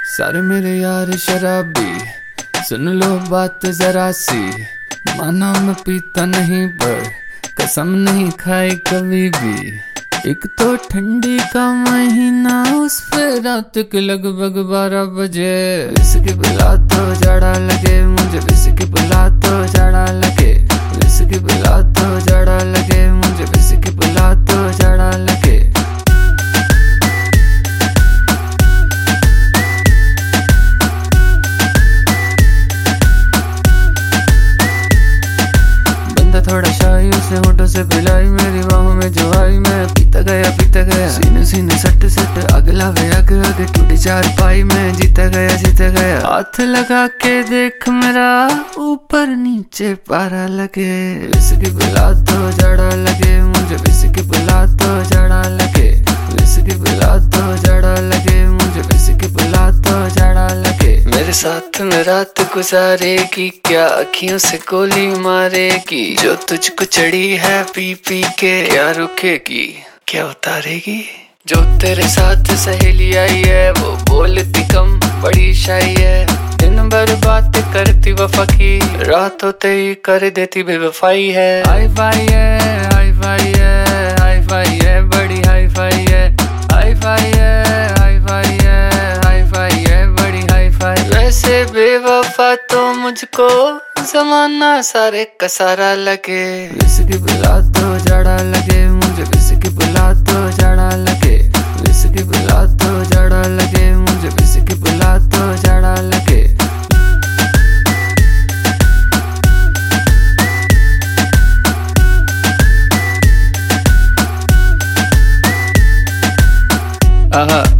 सारे मेरे यार शराबी, सुन लो बात जरा सी। माना मैं पीता नहीं पर कसम नहीं खाई कभी भी। एक तो ठंडी का महीना, उस पे रात के लगभग 12 बजे। विस्की पिला तो जाड़ा लगे मुझे, विस्की पिला तो जाड़ा लगे, विस्की पिला तो जाड़ा लगे मुझे, विस्की पिला तो जाड़ा लगे। थोड़ा शाही उसे होठों से पिलाई, मेरी बाहों में जो आई मैं पीता गया सीने सीने सट सट। अगला वे आगे टूटी चार पाई में जीता गया। हाथ लगा के देख मेरा ऊपर नीचे पारा लगे। विस्की पिला तो जाड़ा लगे मुझे, विस्की पिला तो जाड़ा लगे, विस्की पिला तो जाड़ा लगे मुझे, विस्की पिला तो जाड़ा लगे। मेरे साथ में रात गुजारेगी क्या, अखियों से गोली मारेगी। जो तुझको चढ़ी है पी पी के क्या रुकेगी, क्या उतारेगी। जो तेरे साथ सहेली आई है वो बोलती कम बड़ी शाई है। दिन भर बात करती वफा की, रात होते ही कर देती बेवफाई है। हाई फाई है, हाई फाई है, हाई फाई है, बड़ी हाई फाई है, हाई फाई है, हाई फाई है, हाई फाई है, बड़ी हाई फाई। वैसे बेवफा तो मुझको जमाना सारे का सारा लगे। विस्की पिला तो जाड़ा लगे मुझे, विस्की पिला तो जाड़ा लगे, विस्की पिला तो जाड़ा लगे मुझे, विस्की पिला तो जाड़ा लगे। आहा